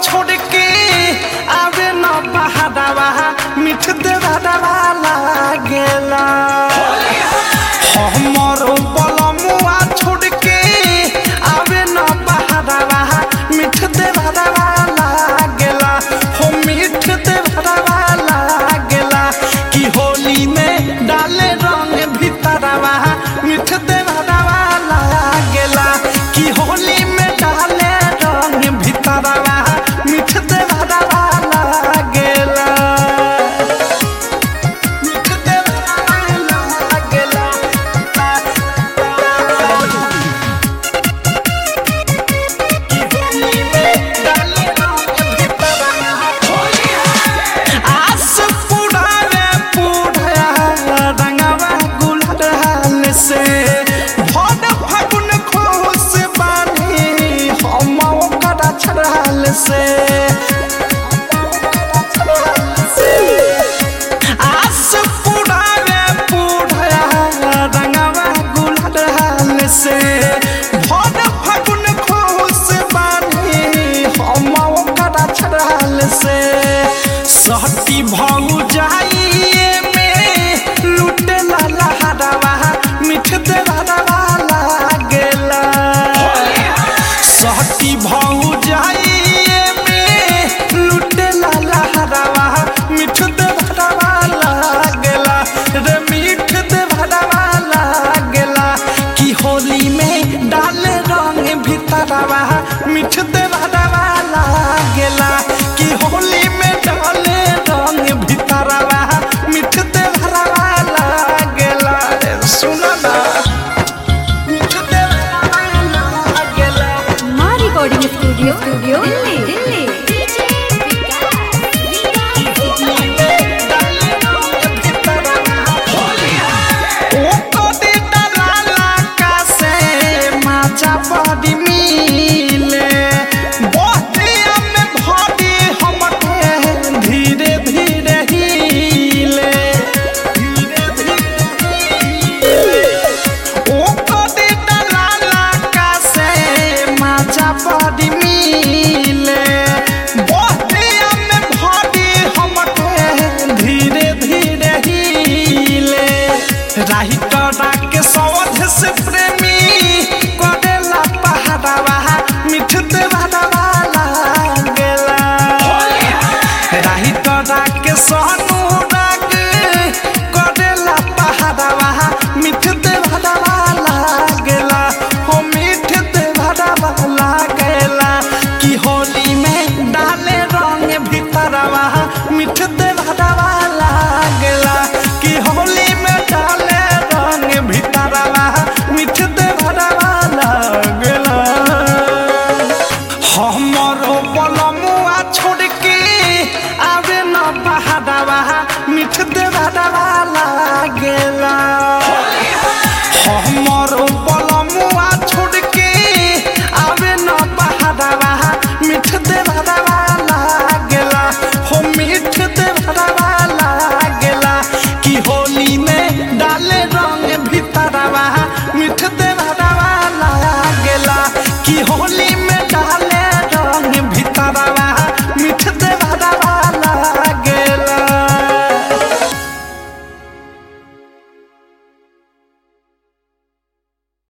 छोड़ के आवे न बहादवा मिठ देवा लागेला हमरो बलमुआ छोड़ के आवे न बहादवा मिठ देवा लागेला हो मिठ देवा लागेला कि होली में डाले रंग भीतरवा मिठ देवा लागेला कि होली में डाले रंग भीतरवा मिठ देवा लागेला मिठ देवा लागेला कि होली में डाले रंग भीतरवा आस पुड़ावे पुड़या रंगवा गुलाल से भोर फागुन खुश बानी हम ओकरा छड़ाल से आस पुड़ावे पुड़या रंगवा गुलाल से भोर फागुन खुश बानी हम ओकरा छड़ाल से सहती भौ जाइए में लुटे लहरवा मिठ देवा लागेला सहती भौ जाइए में लुटे लहरवा मिठ देवा लागेला रे मिठ देवा लागेला कि होली में डाले रंग भीतरवा मिठ देवा लागेला कि होली में डाले रंग भीतरवा मिठ देवा लागेला सुना ना मिठ देवा लागेला माँ रिकॉर्डिंग स्टूडियो दिल्ली बड़ी मिले बतिया में भरी हमके धीरे धीरे हिले धीरे धीरे ओ कदी दलाला का से माचा बड़ी मिले बतिया में भरी हमके धीरे धीरे हिले राही करा के सवध से प्रेमी करेला पहाड़वा मिठ देवा लागेला राही करा के सोनू राग करेला पहाड़वा मिठ देवा लागेला हो मिठ देवा लागेला कि होली में डाले रंग भीतरवा मिठ देवा लागेला कि होली में डाले रंग भीतरवा मिठ देवा लागेला हमरो बलमुआ छोड़ के आवे न बहादवा मिठ देवा लागेला हमर